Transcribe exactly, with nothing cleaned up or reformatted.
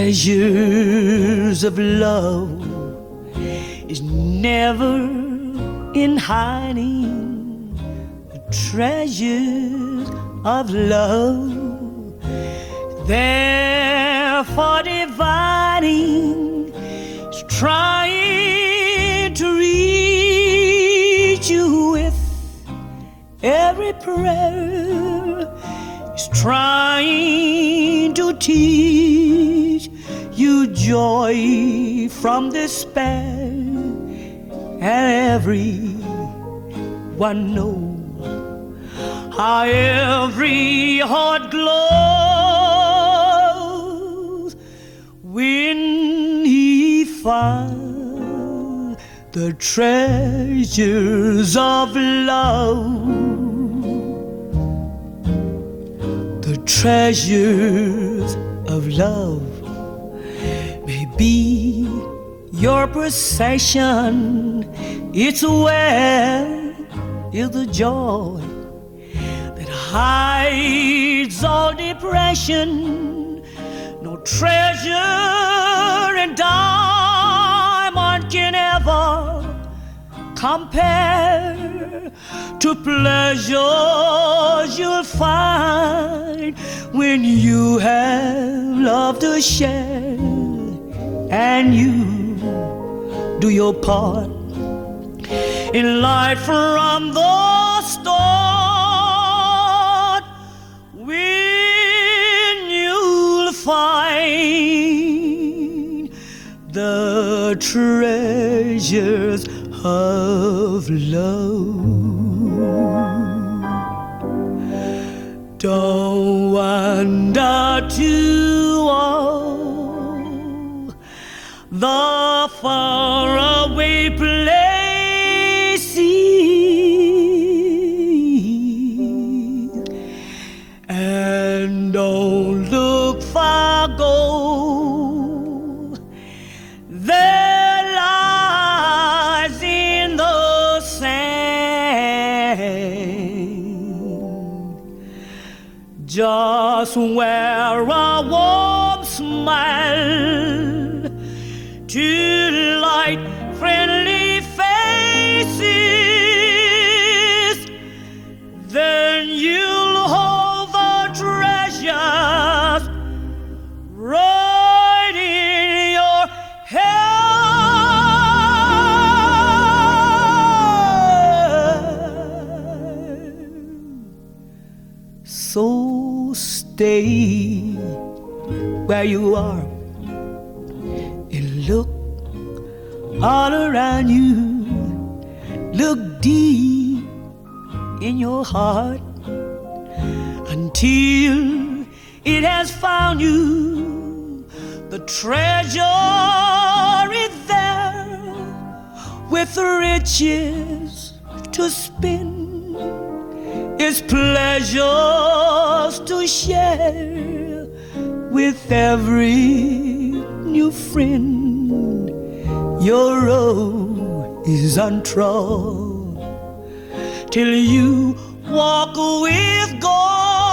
treasures of love is never in hiding. The treasures of love, therefore dividing, is trying to reach you with every prayer, is trying to teach you joy from despair. And everyone knows how every heart glows when he finds the treasures of love. The treasures of love may be your possession. It's where is the joy that hides all depression. No treasure in diamond can ever compare to pleasures you'll find when you have love to share and you do your part in life from the start. When you'll find the treasures of love. Don't wander to all the faraway places, and don't look far, go there lies in the sand, just where a warm smile to light friendly faces, then you'll hold the treasures right in your hand. So stay where you are and look all around you. Look deep in your heart until it has found you. The treasure is there with riches to spend. It's pleasures to share with every new friend. Your road is untrod till you walk with God.